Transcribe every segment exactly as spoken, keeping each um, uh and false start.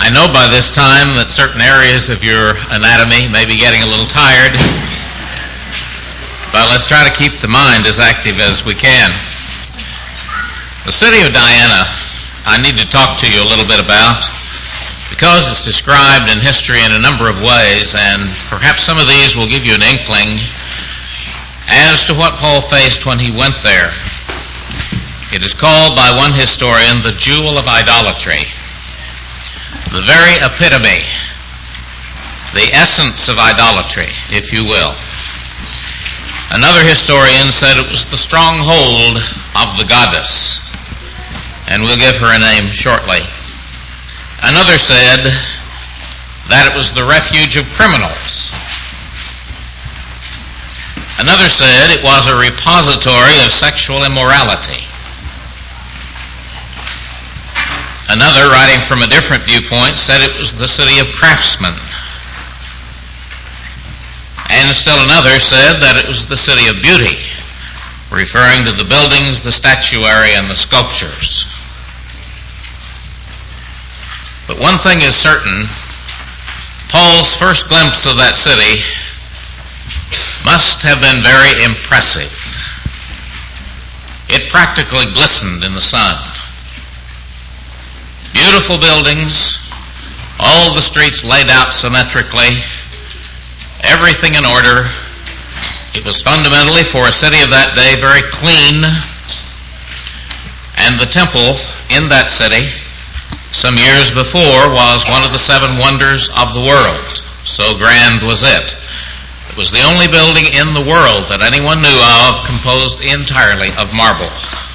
I know by this time that certain areas of your anatomy may be getting a little tired, but let's try to keep the mind as active as we can. The city of Diana, I need to talk to you a little bit about, because it's described in history in a number of ways, and perhaps some of these will give you an inkling as to what Paul faced when he went there. It is called by one historian the jewel of idolatry. The very epitome, the essence of idolatry, if you will. Another historian said it was the stronghold of the goddess, and we'll give her a name shortly. Another said that it was the refuge of criminals. Another said it was a repository of sexual immorality. Another, writing from a different viewpoint, said it was the city of craftsmen. And still another said that it was the city of beauty, referring to the buildings, the statuary, and the sculptures. But one thing is certain, Paul's first glimpse of that city must have been very impressive. It practically glistened in the sun. Beautiful buildings, all the streets laid out symmetrically, everything in order. It was fundamentally, for a city of that day, very clean. And the temple in that city, some years before, was one of the seven wonders of the world. So grand was it. It was the only building in the world that anyone knew of composed entirely of marble.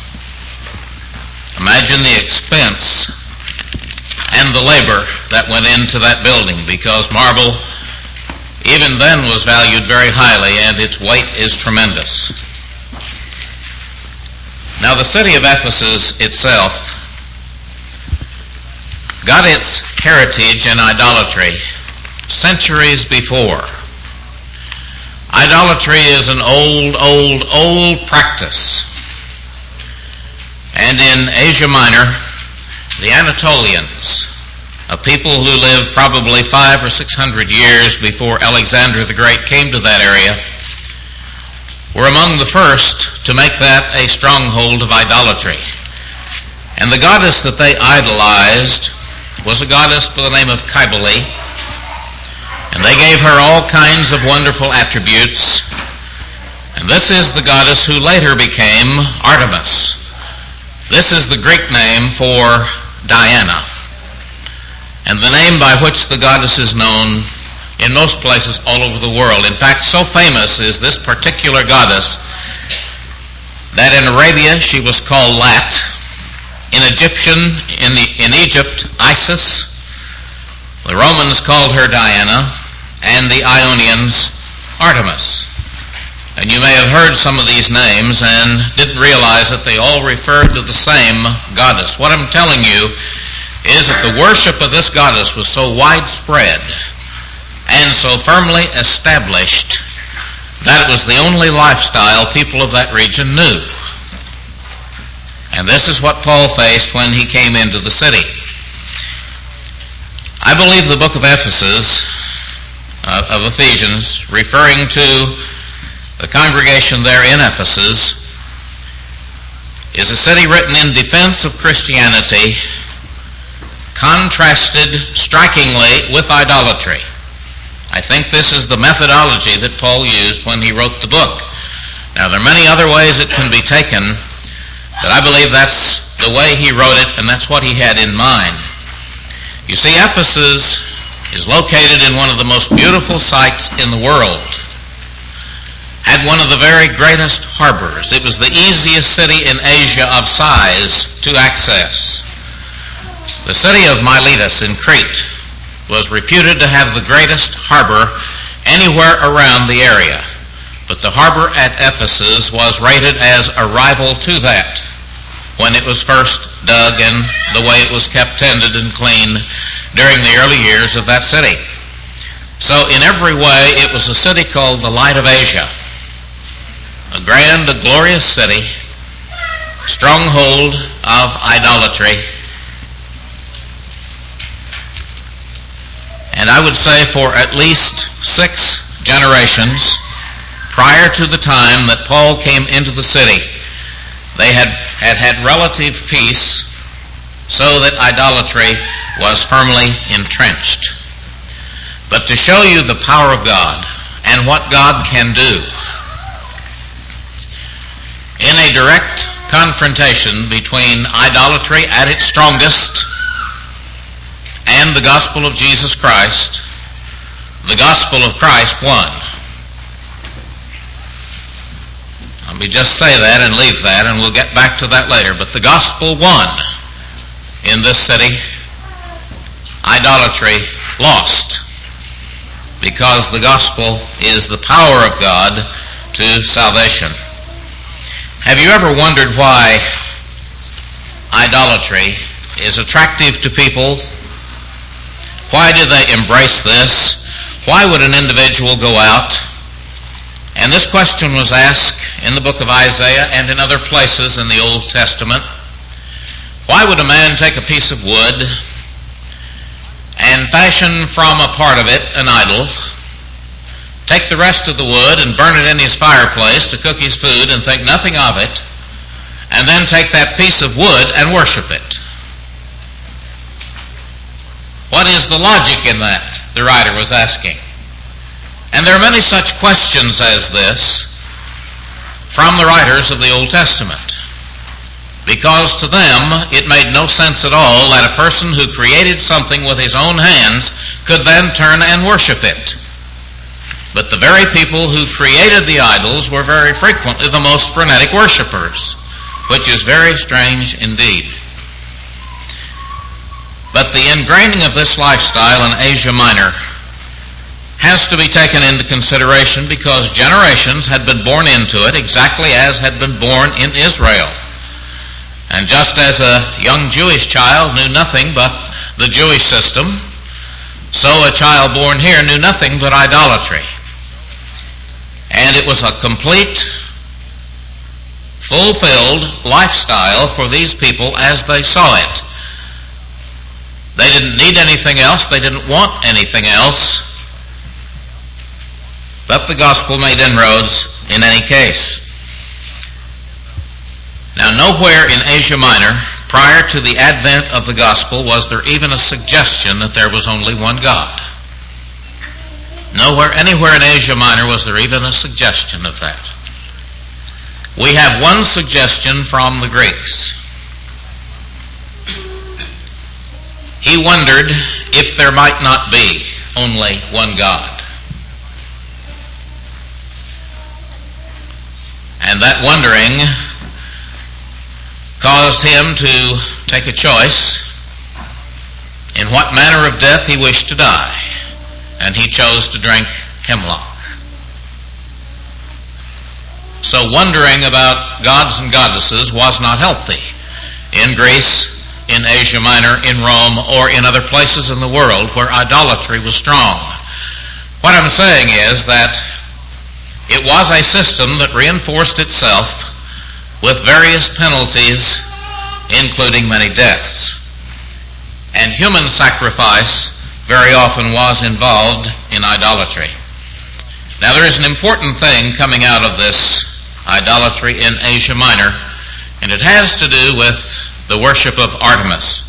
Imagine the expense and the labor that went into that building, because marble even then was valued very highly, and its weight is tremendous. Now, the city of Ephesus itself got its heritage in idolatry centuries before. Idolatry is an old, old, old practice. And in Asia Minor, the Anatolians, a people who lived probably five or six hundred years before Alexander the Great came to that area, were among the first to make that a stronghold of idolatry. And the goddess that they idolized was a goddess by the name of Cybele, and they gave her all kinds of wonderful attributes. And this is the goddess who later became Artemis. This is the Greek name for Diana, and the name by which the goddess is known in most places all over the world. In fact, so famous is this particular goddess that in Arabia she was called Lat, in Egyptian, in, the, in Egypt, Isis, the Romans called her Diana, and the Ionians Artemis. And you may have heard some of these names and didn't realize that they all referred to the same goddess. What I'm telling you is that the worship of this goddess was so widespread and so firmly established that it was the only lifestyle people of that region knew. And this is what Paul faced when he came into the city. I believe the book of Ephesus, uh, of Ephesians, referring to the congregation there in Ephesus, is a city written in defense of Christianity, contrasted strikingly with idolatry. I think this is the methodology that Paul used when he wrote the book. Now, there are many other ways it can be taken, but I believe that's the way he wrote it, and that's what he had in mind. You see, Ephesus is located in one of the most beautiful sites in the world. Had one of the very greatest harbors. It was the easiest city in Asia of size to access. The city of Miletus in Crete was reputed to have the greatest harbor anywhere around the area. But the harbor at Ephesus was rated as a rival to that when it was first dug and the way it was kept tended and clean during the early years of that city. So in every way, it was a city called the Light of Asia. A grand, a glorious city, stronghold of idolatry. And I would say for at least six generations prior to the time that Paul came into the city, they had had, had relative peace, so that idolatry was firmly entrenched. But to show you the power of God and what God can do, in a direct confrontation between idolatry at its strongest and the gospel of Jesus Christ, the gospel of Christ won. Let me just say that and leave that, and we'll get back to that later. But the gospel won in this city. Idolatry lost, because the gospel is the power of God to salvation. Have you ever wondered why idolatry is attractive to people? Why do they embrace this? Why would an individual go out? And this question was asked in the book of Isaiah and in other places in the Old Testament. Why would a man take a piece of wood and fashion from a part of it an idol, take the rest of the wood and burn it in his fireplace to cook his food and think nothing of it, and then take that piece of wood and worship it? What is the logic in that? The writer was asking. And there are many such questions as this from the writers of the Old Testament, because to them it made no sense at all that a person who created something with his own hands could then turn and worship it. But the very people who created the idols were very frequently the most frenetic worshipers, which is very strange indeed. But the ingraining of this lifestyle in Asia Minor has to be taken into consideration, because generations had been born into it exactly as had been born in Israel. And just as a young Jewish child knew nothing but the Jewish system, so a child born here knew nothing but idolatry. And it was a complete, fulfilled lifestyle for these people as they saw it. They didn't need anything else. They didn't want anything else. But the gospel made inroads in any case. Now, nowhere in Asia Minor, prior to the advent of the gospel, was there even a suggestion that there was only one God. Nowhere, anywhere in Asia Minor was there even a suggestion of that. We have one suggestion from the Greeks. He wondered if there might not be only one God. And that wondering caused him to take a choice in what manner of death he wished to die. And he chose to drink hemlock. So wondering about gods and goddesses was not healthy in Greece, in Asia Minor, in Rome, or in other places in the world where idolatry was strong. What I'm saying is that it was a system that reinforced itself with various penalties, including many deaths. And human sacrifice very often was involved in idolatry. Now, there is an important thing coming out of this idolatry in Asia Minor, and it has to do with the worship of Artemis.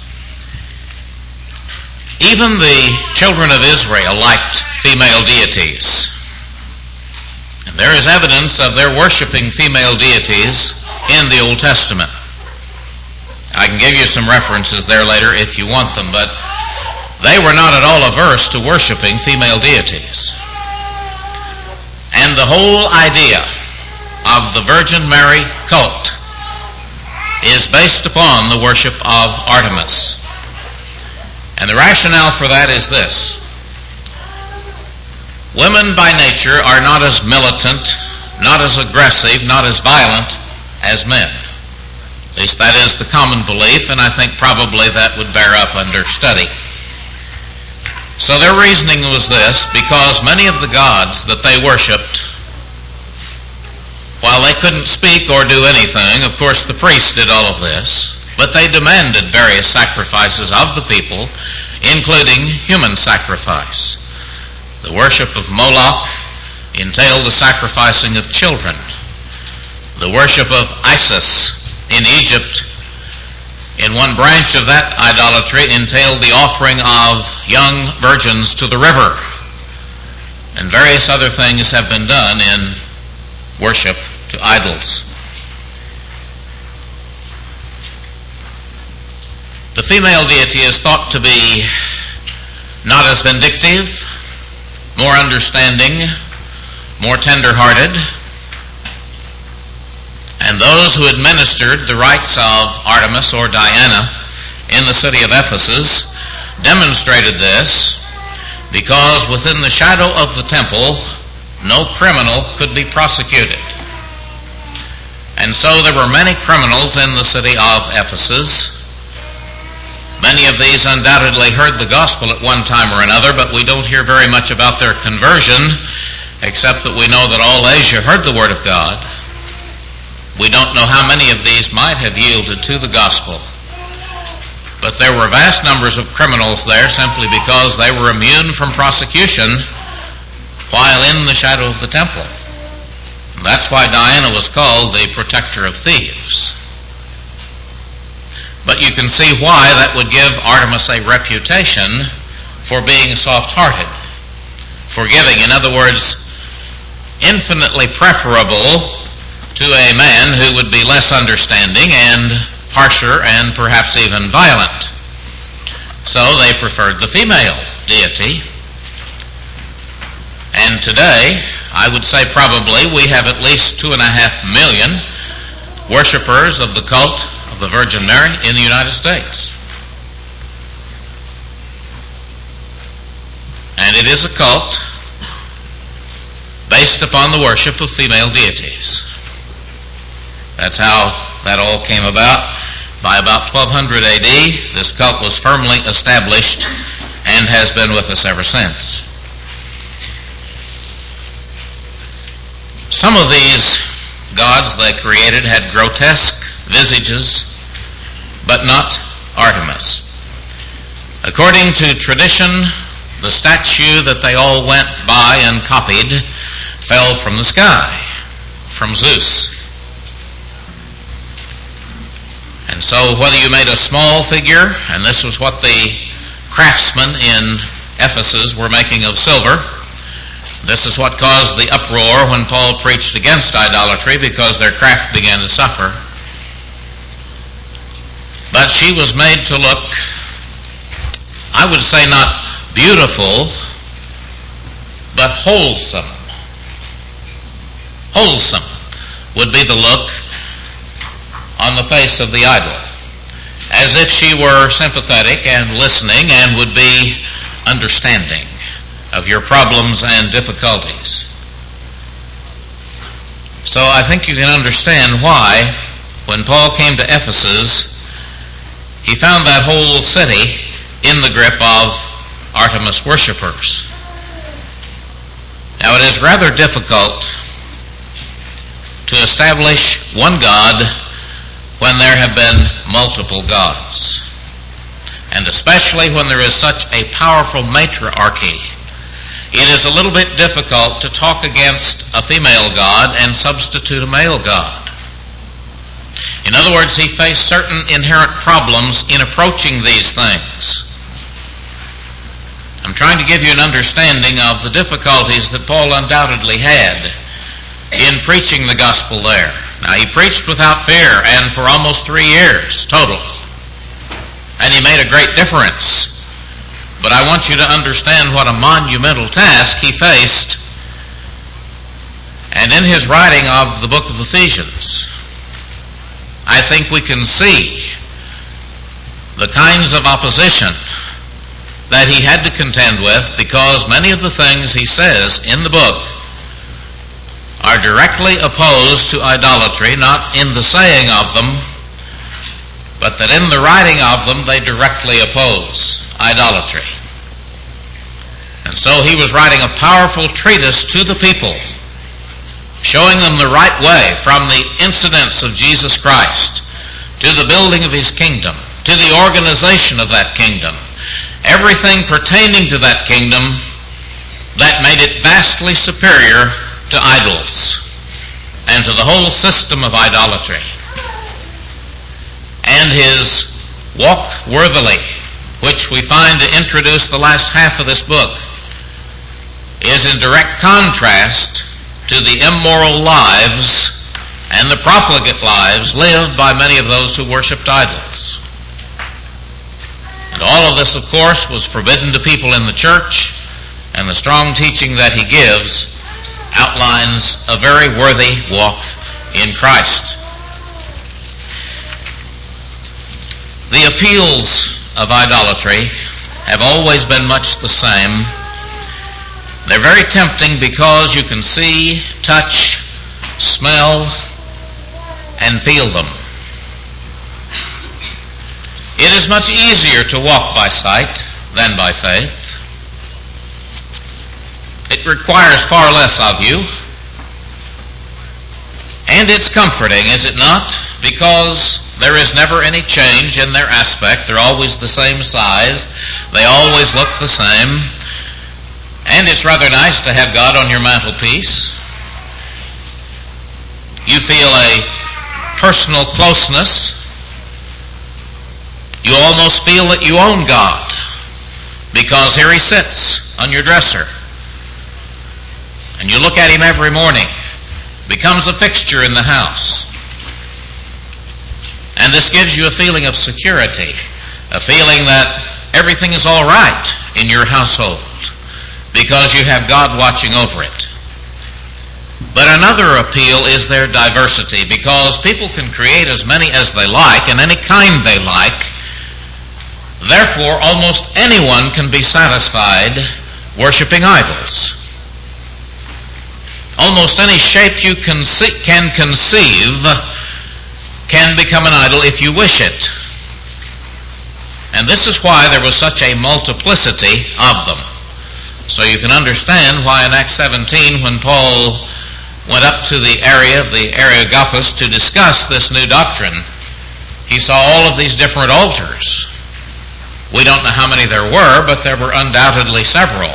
Even the children of Israel liked female deities. And there is evidence of their worshiping female deities in the Old Testament. I can give you some references there later if you want them, but they were not at all averse to worshiping female deities. And the whole idea of the Virgin Mary cult is based upon the worship of Artemis. And the rationale for that is this. Women by nature are not as militant, not as aggressive, not as violent as men. At least that is the common belief, and I think probably that would bear up under study. So their reasoning was this: because many of the gods that they worshipped, while they couldn't speak or do anything, of course the priests did all of this, but they demanded various sacrifices of the people including human sacrifice. The worship of Moloch entailed the sacrificing of children. The worship of Isis in Egypt, in one branch of that idolatry, entailed the offering of young virgins to the river. And various other things have been done in worship to idols. The female deity is thought to be not as vindictive, more understanding, more tender-hearted, and those who administered the rites of Artemis or Diana in the city of Ephesus demonstrated this because within the shadow of the temple no criminal could be prosecuted. And so there were many criminals in the city of Ephesus. Many of these undoubtedly heard the gospel at one time or another, but we don't hear very much about their conversion, except that we know that all Asia heard the word of God. We don't know how many of these might have yielded to the gospel. But there were vast numbers of criminals there simply because they were immune from prosecution while in the shadow of the temple. And that's why Diana was called the protector of thieves. But you can see why that would give Artemis a reputation for being soft-hearted, forgiving. In other words, infinitely preferable to a man who would be less understanding and harsher and perhaps even violent. So they preferred the female deity. And today, I would say probably we have at least two and a half million worshipers of the cult of the Virgin Mary in the United States. And it is a cult based upon the worship of female deities. That's how that all came about. By about twelve hundred A D, this cult was firmly established and has been with us ever since. Some of these gods they created had grotesque visages, but not Artemis. According to tradition, the statue that they all went by and copied fell from the sky, from Zeus. And so whether you made a small figure, and this was what the craftsmen in Ephesus were making of silver, this is what caused the uproar when Paul preached against idolatry, because their craft began to suffer. But she was made to look, I would say not beautiful, but wholesome. Wholesome would be the look on the face of the idol, as if she were sympathetic and listening and would be understanding of your problems and difficulties. So I think you can understand why, when Paul came to Ephesus, he found that whole city in the grip of Artemis worshippers. Now it is rather difficult to establish one God when there have been multiple gods, and especially when there is such a powerful matriarchy. It is a little bit difficult to talk against a female god and substitute a male god. In other words, he faced certain inherent problems in approaching these things. I'm trying to give you an understanding of the difficulties that Paul undoubtedly had in preaching the gospel there. Now, he preached without fear, and for almost three years total. And he made a great difference. But I want you to understand what a monumental task he faced. And in his writing of the book of Ephesians, I think we can see the kinds of opposition that he had to contend with, because many of the things he says in the book are directly opposed to idolatry, not in the saying of them, but that in the writing of them they directly oppose idolatry. And so he was writing a powerful treatise to the people, showing them the right way from the incidents of Jesus Christ to the building of his kingdom, to the organization of that kingdom, everything pertaining to that kingdom that made it vastly superior to idols and to the whole system of idolatry. And his walk worthily, which we find to introduce the last half of this book, is in direct contrast to the immoral lives and the profligate lives lived by many of those who worshipped idols. And all of this, of course, was forbidden to people in the church, and the strong teaching that he gives outlines a very worthy walk in Christ. The appeals of idolatry have always been much the same. They're very tempting because you can see, touch, smell, and feel them. It is much easier to walk by sight than by faith. It requires far less of you. And it's comforting, is it not? Because there is never any change in their aspect. They're always the same size. They always look the same. And it's rather nice to have God on your mantelpiece. You feel a personal closeness. You almost feel that you own God, because here he sits on your dresser. And you look at him every morning. Becomes a fixture in the house. And this gives you a feeling of security, a feeling that everything is all right in your household because you have God watching over it. But another appeal is their diversity, because people can create as many as they like and any kind they like. Therefore, almost anyone can be satisfied worshiping idols. Almost any shape you can conceive can become an idol if you wish it. And this is why there was such a multiplicity of them. So you can understand why in Acts seventeen, when Paul went up to the area of the Areopagus to discuss this new doctrine, he saw all of these different altars. We don't know how many there were, but there were undoubtedly several.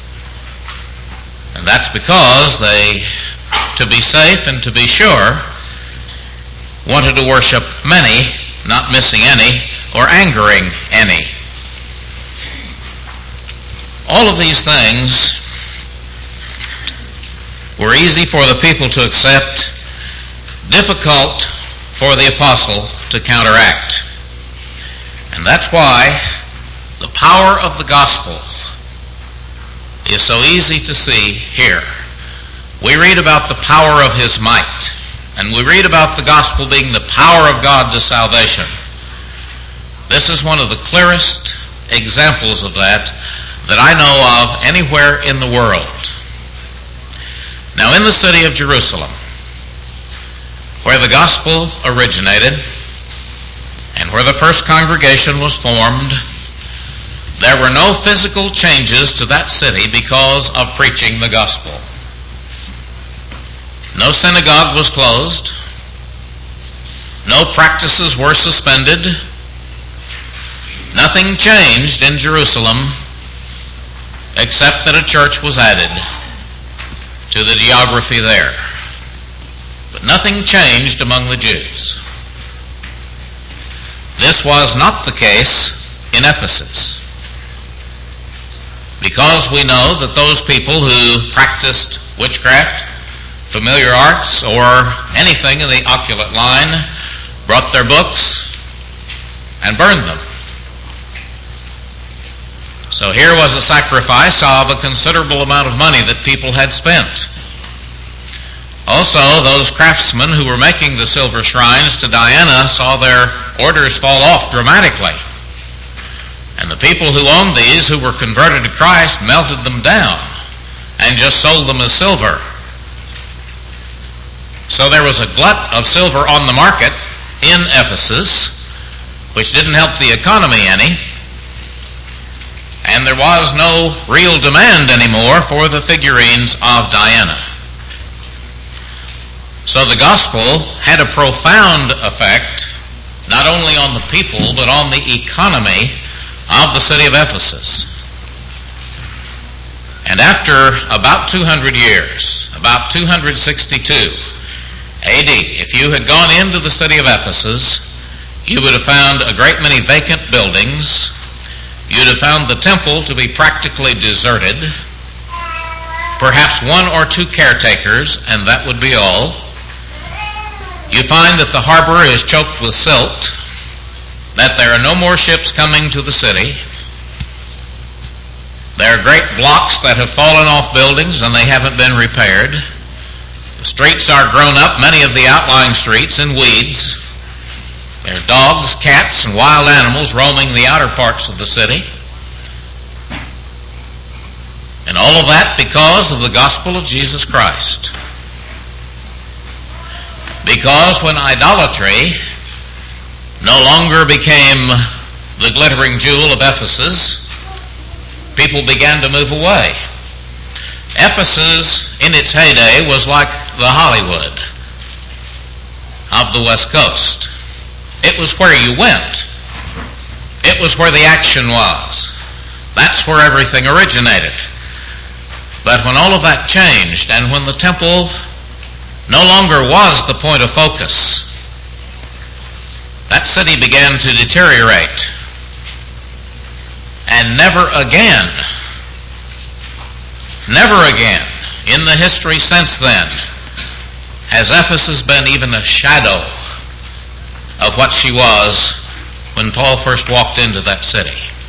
And that's because they, to be safe and to be sure, wanted to worship many, not missing any, or angering any. All of these things were easy for the people to accept, difficult for the apostle to counteract. And that's why the power of the gospel is so easy to see here. We read about the power of his might, and we read about the gospel being the power of God to salvation. This is one of the clearest examples of that that I know of anywhere in the world. Now, in the city of Jerusalem, where the gospel originated and where the first congregation was formed, there were no physical changes to that city because of preaching the gospel. No synagogue was closed. No practices were suspended. Nothing changed in Jerusalem except that a church was added to the geography there. But nothing changed among the Jews. This was not the case in Ephesus, because we know that those people who practiced witchcraft, familiar arts, or anything in the occultic line brought their books and burned them. So here was a sacrifice of a considerable amount of money that people had spent. Also, those craftsmen who were making the silver shrines to Diana saw their orders fall off dramatically. And the people who owned these, who were converted to Christ, melted them down and just sold them as silver. So there was a glut of silver on the market in Ephesus, which didn't help the economy any. And there was no real demand anymore for the figurines of Diana. So the gospel had a profound effect, not only on the people, but on the economy of the city of Ephesus. And after about two hundred years, about two hundred sixty-two A D, if you had gone into the city of Ephesus, you would have found a great many vacant buildings. You'd have found the temple to be practically deserted. Perhaps one or two caretakers, and that would be all. You find that the harbor is choked with silt, that there are no more ships coming to the city. There are great blocks that have fallen off buildings and they haven't been repaired. The streets are grown up, many of the outlying streets, in weeds. There are dogs, cats, and wild animals roaming the outer parts of the city. And all of that because of the gospel of Jesus Christ. Because when idolatry no longer became the glittering jewel of Ephesus, people began to move away. Ephesus, in its heyday, was like the Hollywood of the West Coast. It was where you went. It was where the action was. That's where everything originated. But when all of that changed, and when the temple no longer was the point of focus, that city began to deteriorate. And never again, never again, in the history since then, has Ephesus been even a shadow of what she was when Paul first walked into that city.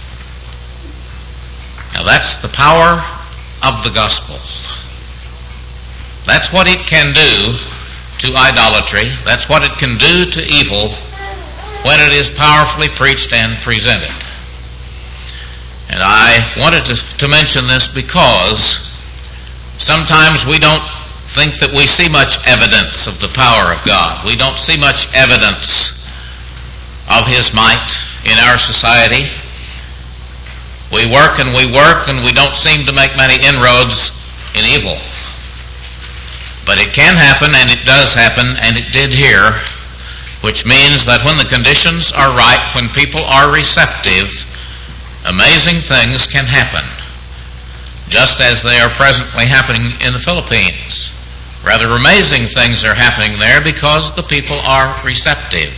Now that's the power of the gospel. That's what it can do to idolatry. That's what it can do to evil when it is powerfully preached and presented. And I wanted to, to mention this because sometimes we don't think that we see much evidence of the power of God. We don't see much evidence of His might in our society. We work and we work and we don't seem to make many inroads in evil. But it can happen, and it does happen, and it did here, which means that when the conditions are right, when people are receptive, amazing things can happen, just as they are presently happening in the Philippines. Rather amazing things are happening there because the people are receptive.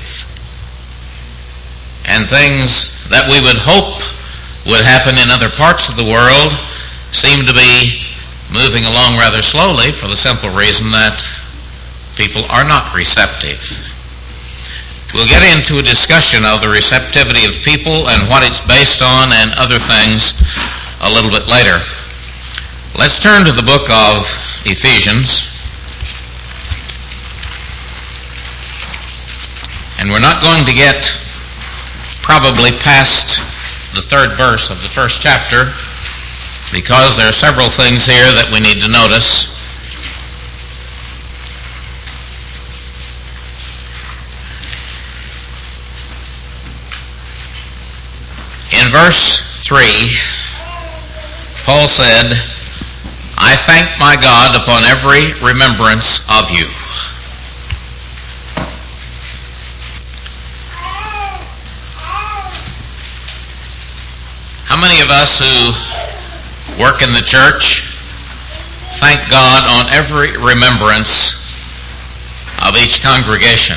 And things that we would hope would happen in other parts of the world seem to be moving along rather slowly for the simple reason that people are not receptive. We'll get into a discussion of the receptivity of people and what it's based on and other things a little bit later. Let's turn to the book of Ephesians. And we're not going to get probably past the third verse of the first chapter because there are several things here that we need to notice. In verse three, Paul said, I thank my God upon every remembrance of you. How many of us who work in the church thank God on every remembrance of each congregation?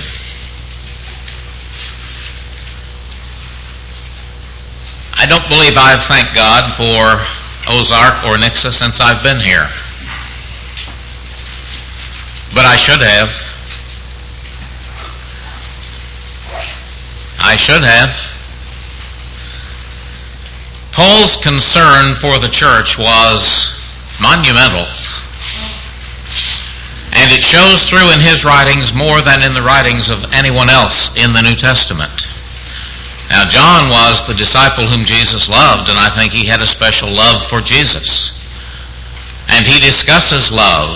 I don't believe I've thanked God for Ozark or Nixa since I've been here. But I should have. I should have. Paul's concern for the church was monumental. And it shows through in his writings more than in the writings of anyone else in the New Testament. Now, John was the disciple whom Jesus loved, and I think he had a special love for Jesus. And he discusses love.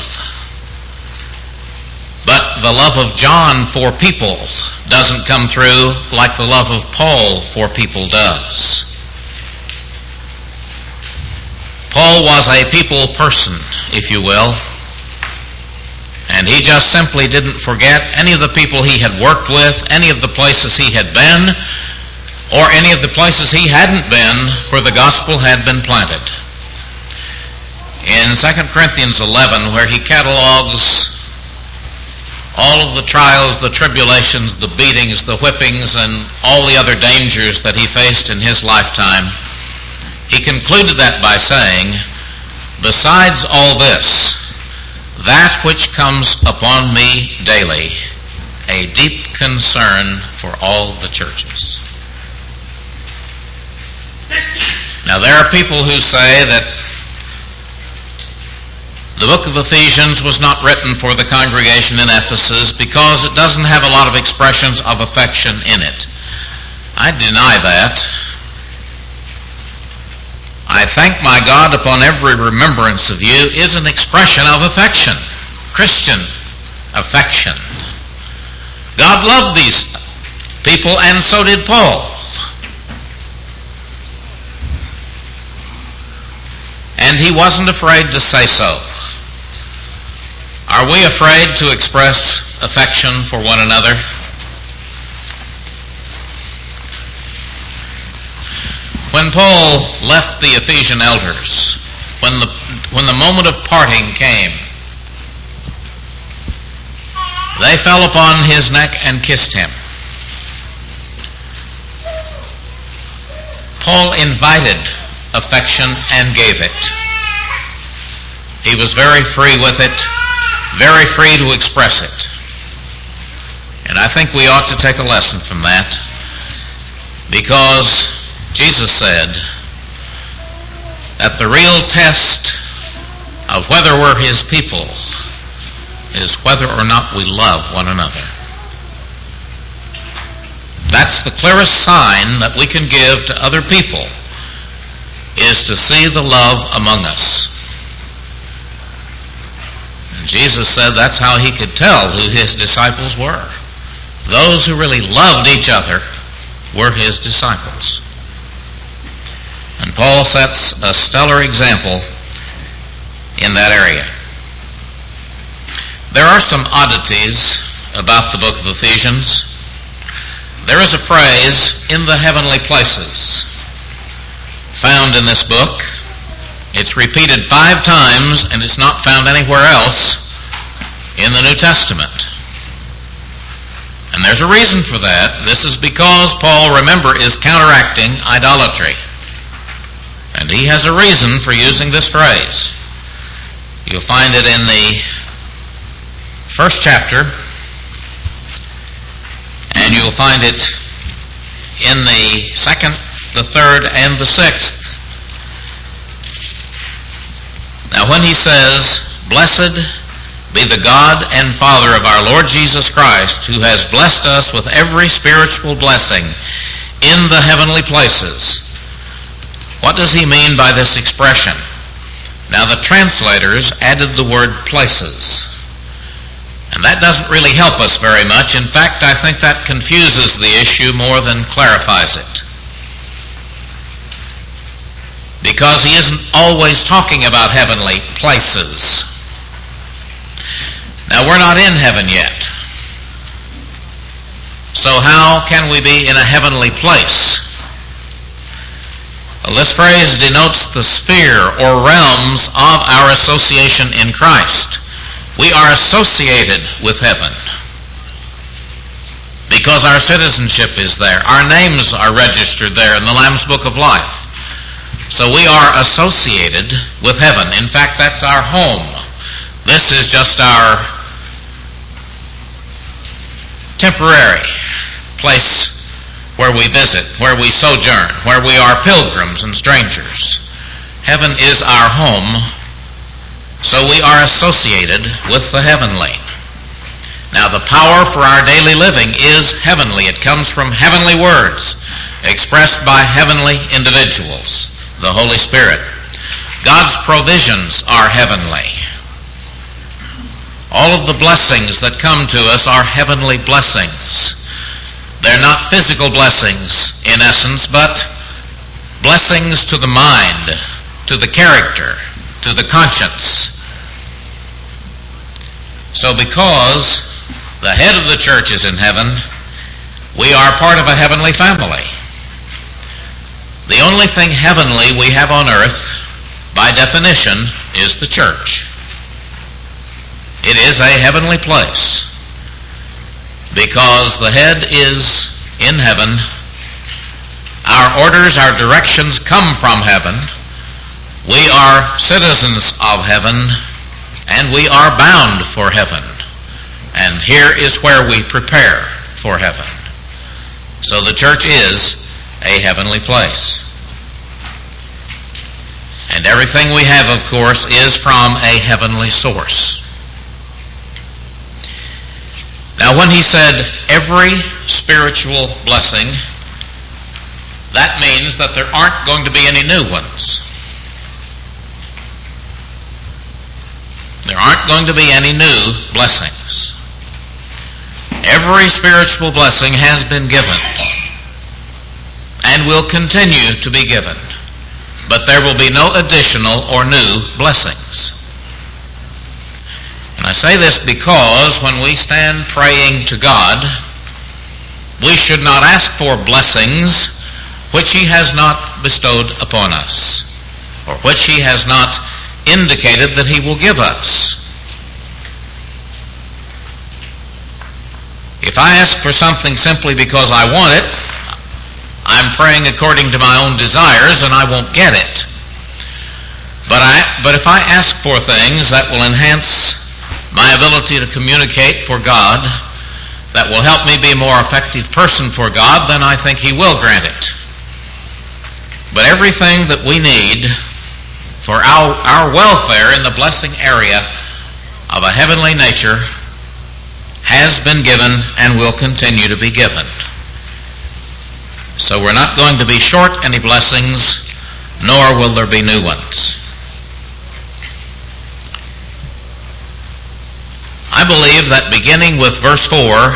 But the love of John for people doesn't come through like the love of Paul for people does. Paul was a people person, if you will. And he just simply didn't forget any of the people he had worked with, any of the places he had been, or any of the places he hadn't been where the gospel had been planted. In Second Corinthians eleven, where he catalogs all of the trials, the tribulations, the beatings, the whippings, and all the other dangers that he faced in his lifetime, he concluded that by saying, "Besides all this, that which comes upon me daily, a deep concern for all the churches." Now, there are people who say that the book of Ephesians was not written for the congregation in Ephesus because it doesn't have a lot of expressions of affection in it. I deny that. "I thank my God upon every remembrance of you" is an expression of affection, Christian affection. God loved these people, and so did Paul. And he wasn't afraid to say so. Are we afraid to express affection for one another? When Paul left the Ephesian elders, when the, when the moment of parting came, they fell upon his neck and kissed him. Paul invited affection and gave it. He was very free with it, very free to express it. And I think we ought to take a lesson from that, because Jesus said that the real test of whether we're his people is whether or not we love one another. That's the clearest sign that we can give to other people, is to see the love among us. And Jesus said that's how he could tell who his disciples were. Those who really loved each other were his disciples. And Paul sets a stellar example in that area. There are some oddities about the book of Ephesians. There is a phrase, "in the heavenly places," found in this book. It's repeated five times, and it's not found anywhere else in the New Testament. And there's a reason for that. This is because Paul, remember, is counteracting idolatry. And he has a reason for using this phrase. You'll find it in the first chapter, and you'll find it in the second, the third, and the sixth. Now, when he says, "Blessed be the God and Father of our Lord Jesus Christ, who has blessed us with every spiritual blessing in the heavenly places," what does he mean by this expression? Now, the translators added the word "places." And that doesn't really help us very much. In fact, I think that confuses the issue more than clarifies it. Because he isn't always talking about heavenly places. Now, we're not in heaven yet. So how can we be in a heavenly place? Well, this phrase denotes the sphere or realms of our association in Christ. We are associated with heaven because our citizenship is there. Our names are registered there in the Lamb's Book of Life. So we are associated with heaven. In fact, that's our home. This is just our temporary place where we visit, where we sojourn, where we are pilgrims and strangers. Heaven is our home. So we are associated with the heavenly. Now, the power for our daily living is heavenly. It comes from heavenly words expressed by heavenly individuals, the Holy Spirit. God's provisions are heavenly. All of the blessings that come to us are heavenly blessings. They're not physical blessings in essence, but blessings to the mind, to the character, to the conscience. So because the head of the church is in heaven, we are part of a heavenly family. The only thing heavenly we have on earth, by definition, is the church. It is a heavenly place because the head is in heaven. Our orders, our directions come from heaven. We are citizens of heaven, and we are bound for heaven. And here is where we prepare for heaven. So the church is a heavenly place. And everything we have, of course, is from a heavenly source. Now, when he said every spiritual blessing, that means that there aren't going to be any new ones. There aren't going to be any new blessings. Every spiritual blessing has been given and will continue to be given, but there will be no additional or new blessings. And I say this because when we stand praying to God, we should not ask for blessings which He has not bestowed upon us, or which He has not indicated that He will give us. If I ask for something simply because I want it, I'm praying according to my own desires and I won't get it. But I, but if I ask for things that will enhance my ability to communicate for God, that will help me be a more effective person for God, then I think He will grant it. But everything that we need for our, our welfare in the blessing area of a heavenly nature has been given and will continue to be given. So we're not going to be short any blessings, nor will there be new ones. I believe that beginning with verse four,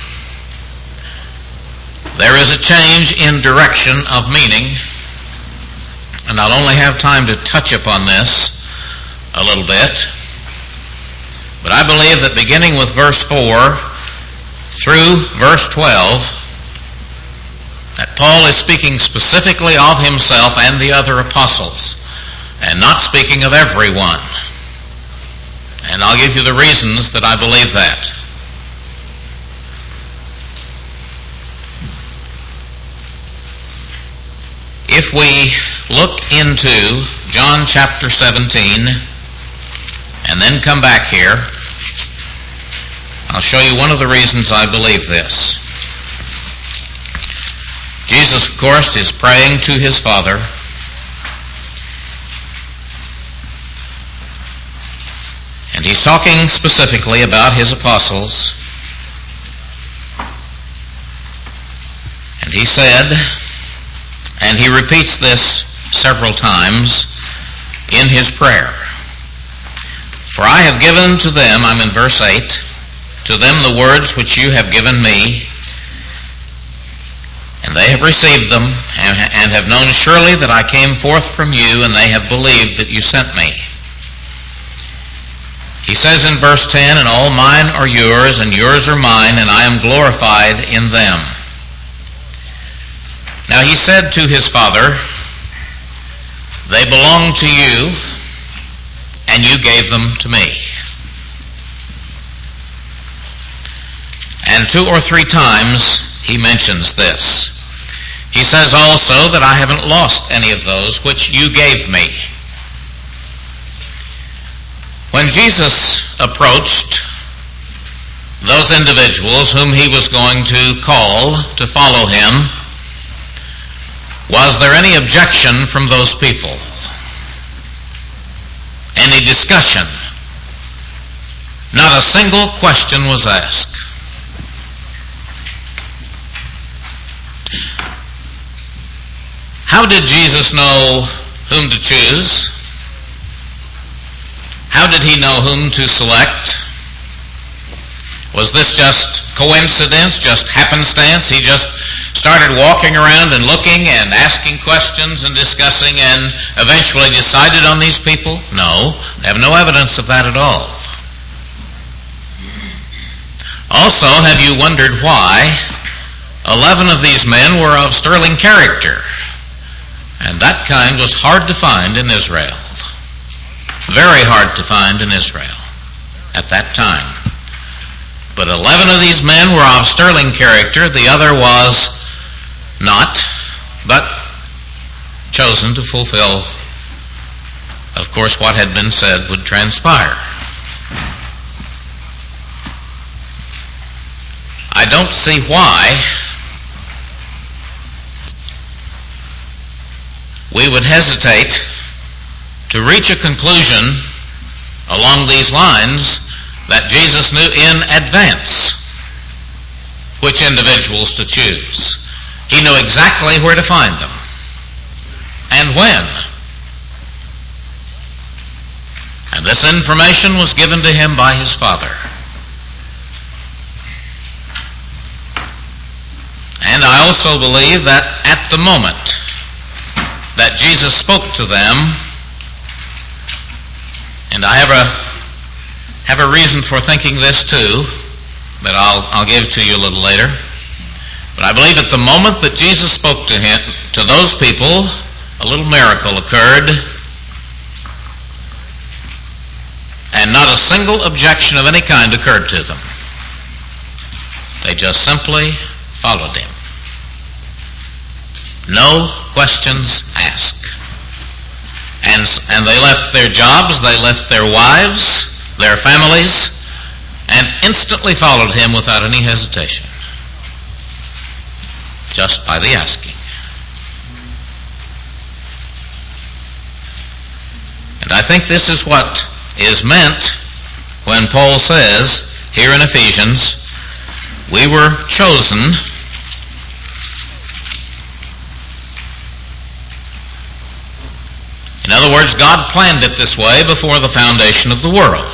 there is a change in direction of meaning, and I'll only have time to touch upon this a little bit. But I believe that beginning with verse four through verse twelve, that Paul is speaking specifically of himself and the other apostles, and not speaking of everyone. And I'll give you the reasons that I believe that. If we look into John chapter seventeen, and then come back here, I'll show you one of the reasons I believe this. Jesus, of course, is praying to His Father. And He's talking specifically about His apostles. And He said, and He repeats this several times in His prayer, "For I have given to them," I'm in verse eight, "to them the words which you have given me, and they have received them, and have known surely that I came forth from you, and they have believed that you sent me." He says in verse ten, "And all mine are yours, and yours are mine, and I am glorified in them." Now He said to His Father, "They belong to you, and you gave them to me." And two or three times He mentions this. He says also that I haven't lost any of those which you gave me. When Jesus approached those individuals whom He was going to call to follow Him, was there any objection from those people? Any discussion? Not a single question was asked. How did Jesus know whom to choose? How did He know whom to select? Was this just coincidence, just happenstance? He just started walking around and looking and asking questions and discussing and eventually decided on these people? No, they have no evidence of that at all. Also, have you wondered why eleven of these men were of sterling character? And that kind was hard to find in Israel. Very hard to find in Israel at that time. But eleven of these men were of sterling character. The other was not, but chosen to fulfill, of course, what had been said would transpire. I don't see why we would hesitate to reach a conclusion along these lines that Jesus knew in advance which individuals to choose. He knew exactly where to find them and when. And this information was given to him by his Father. And I also believe that at the moment that Jesus spoke to them, and I have a have a reason for thinking this too, that I'll I'll give to you a little later. But I believe at the moment that Jesus spoke to him, to those people, a little miracle occurred, and not a single objection of any kind occurred to them. They just simply followed him. No questions asked. And, and they left their jobs, they left their wives, their families, and instantly followed him without any hesitation. Just by the asking. And I think this is what is meant when Paul says here in Ephesians, we were chosen In other words, God planned it this way before the foundation of the world.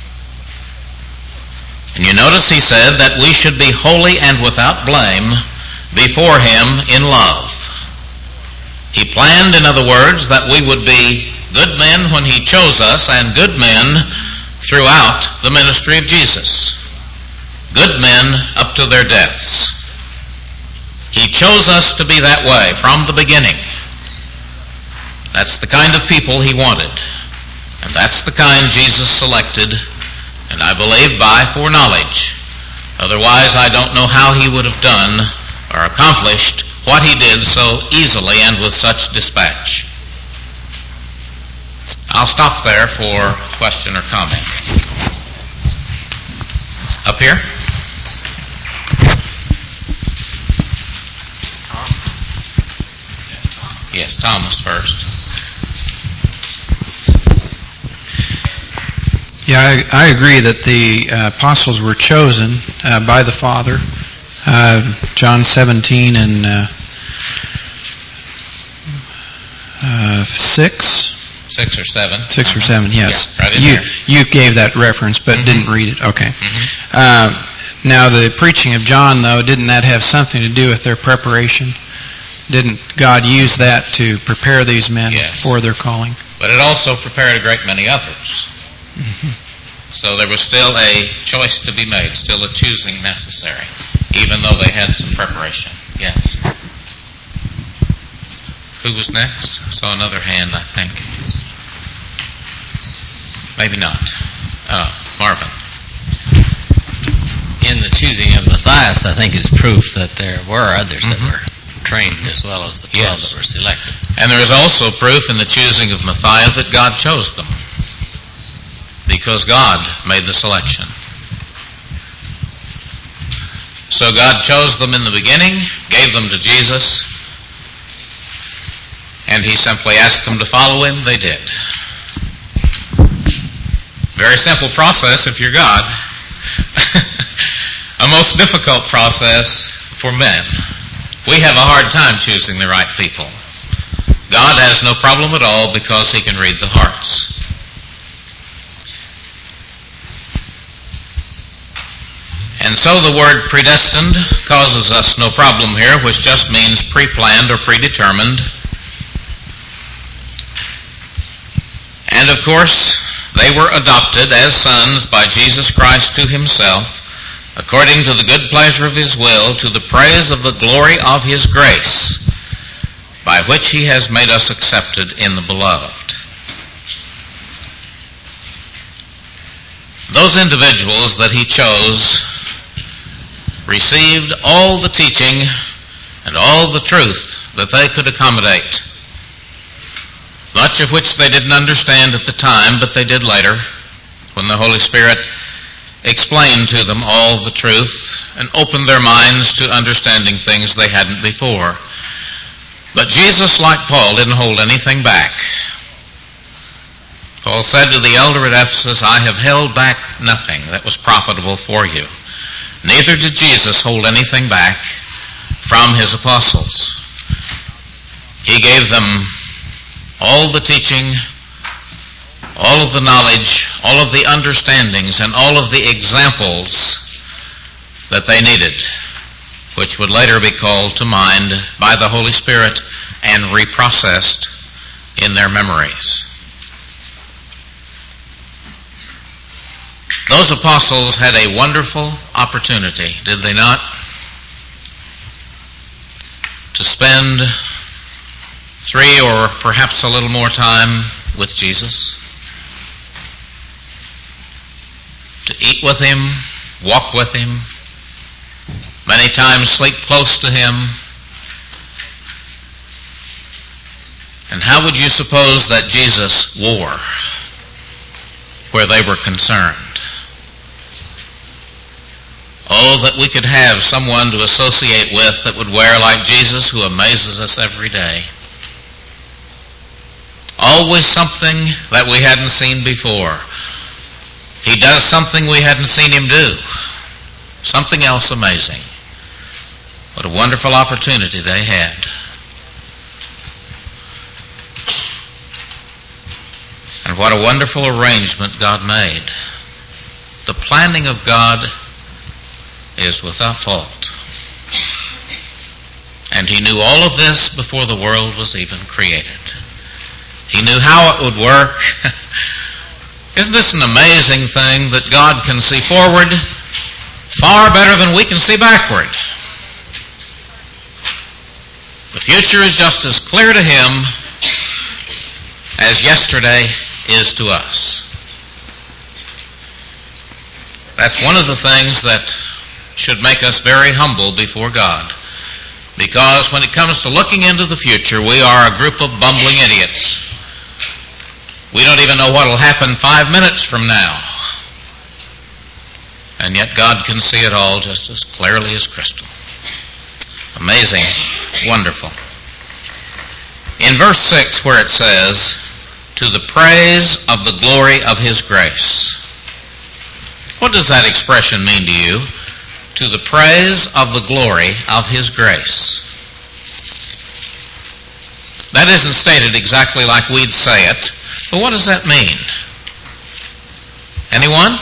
And you notice he said that we should be holy and without blame before him in love. He planned, in other words, that we would be good men when he chose us and good men throughout the ministry of Jesus. Good men up to their deaths. He chose us to be that way from the beginning. That's the kind of people he wanted. And that's the kind Jesus selected, and I believe by foreknowledge. Otherwise, I don't know how he would have done or accomplished what he did so easily and with such dispatch. I'll stop there for question or comment. Up here? Yes, Thomas first. Yeah, I, I agree that the uh, apostles were chosen uh, by the Father. Uh, John seventeen and uh, uh, six. Six or seven. Six uh-huh. or seven, yes. Yeah, right in you there. you gave that reference, but Mm-hmm. didn't read it. Okay. Mm-hmm. Uh, now the preaching of John, though, didn't that have something to do with their preparation? Didn't God use that to prepare these men Yes. for their calling? But it also prepared a great many others. Mm-hmm. So there was still a choice to be made, still a choosing necessary, even though they had some preparation. Yes. Who was next? I saw another hand, I think. Maybe not. Oh, Marvin. In the choosing of Matthias, I think is proof that there were others Mm-hmm. that were trained as well as the twelve Yes. that were selected. And there is also proof in the choosing of Matthias that God chose them, because God made the selection. So God chose them in the beginning, gave them to Jesus, and he simply asked them to follow him. They did. Very simple process if you're God. A most difficult process for men. We have a hard time choosing the right people. God has no problem at all because he can read the hearts. And so the word predestined causes us no problem here, which just means pre-planned or predetermined. And of course, they were adopted as sons by Jesus Christ to himself, according to the good pleasure of his will, to the praise of the glory of his grace. by which he has made us accepted in the beloved. Those individuals that he chose received all the teaching and all the truth that they could accommodate, much of which they didn't understand at the time, but they did later, when the Holy Spirit explained to them all the truth and opened their minds to understanding things they hadn't before. But Jesus, like Paul, didn't hold anything back. Paul said to the elder at Ephesus, "I have held back nothing that was profitable for you." Neither did Jesus hold anything back from his apostles. He gave them all the teaching, all of the knowledge, all of the understandings, and all of the examples that they needed, which would later be called to mind by the Holy Spirit and reprocessed in their memories. Those apostles had a wonderful opportunity, did they not? To spend three or perhaps a little more time with Jesus, to eat with him, walk with him, many times sleep close to him. And how would you suppose that Jesus wore where they were concerned? Oh, that we could have someone to associate with that would wear like Jesus, who amazes us every day. Always something that we hadn't seen before. He does something we hadn't seen him do. Something else amazing. What a wonderful opportunity they had. And what a wonderful arrangement God made. The planning of God is without fault. And he knew all of this before the world was even created. He knew how it would work. Isn't this an amazing thing that God can see forward far better than we can see backward? The future is just as clear to him as yesterday is to us. That's one of the things that should make us very humble before God. Because when it comes to looking into the future, we are a group of bumbling idiots. We don't even know what will happen five minutes from now. And yet God can see it all just as clearly as crystal. Amazing. Wonderful. In verse six, where it says, "To the praise of the glory of his grace." What does that expression mean to you? To the praise of the glory of his grace. That isn't stated exactly like we'd say it, but what does that mean? Anyone?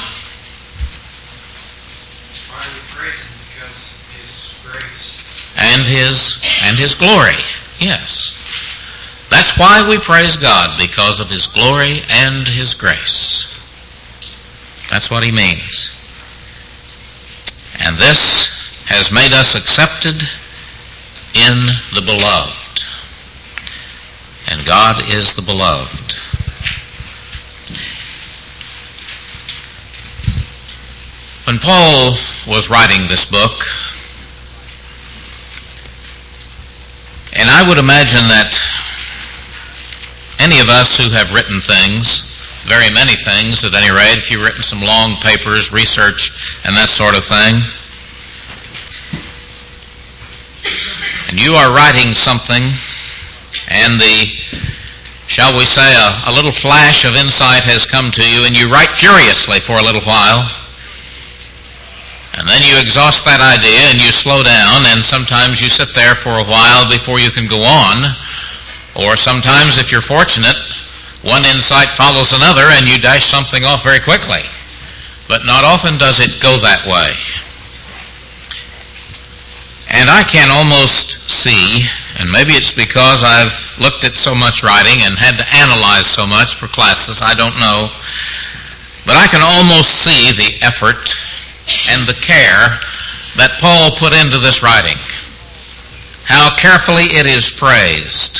Why we praise him? Because his grace. And his and his glory. Yes. That's why we praise God, because of his glory and his grace. That's what he means. And this has made us accepted in the beloved. And God is the beloved. When Paul was writing this book, and I would imagine that any of us who have written things, very many things at any rate, if you've written some long papers, research, and that sort of thing, and you are writing something, and the, shall we say, a, a little flash of insight has come to you, and you write furiously for a little while, and then you exhaust that idea, and you slow down, and sometimes you sit there for a while before you can go on, or sometimes, if you're fortunate, one insight follows another and you dash something off very quickly. But not often does it go that way. And I can almost see, and maybe it's because I've looked at so much writing and had to analyze so much for classes, I don't know, but I can almost see the effort and the care that Paul put into this writing. how carefully it is phrased,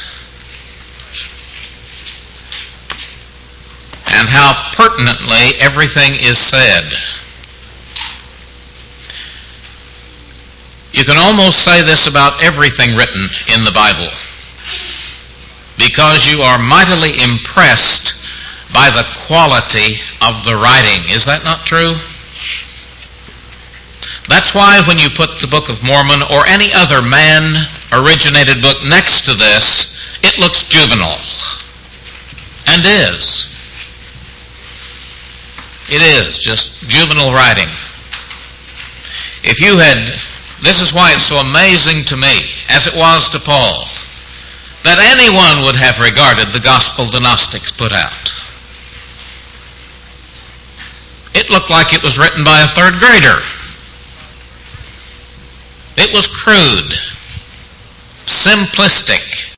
and how pertinently everything is said. You can almost say this about everything written in the Bible, because you are mightily impressed by the quality of the writing. Is that not true? That's why when you put the Book of Mormon or any other man-originated book next to this, it looks juvenile. And is. It is just juvenile writing. If you had, this is why it's so amazing to me, as it was to Paul, that anyone would have regarded the gospel the Gnostics put out. It looked like it was written by a third grader. It was crude, simplistic,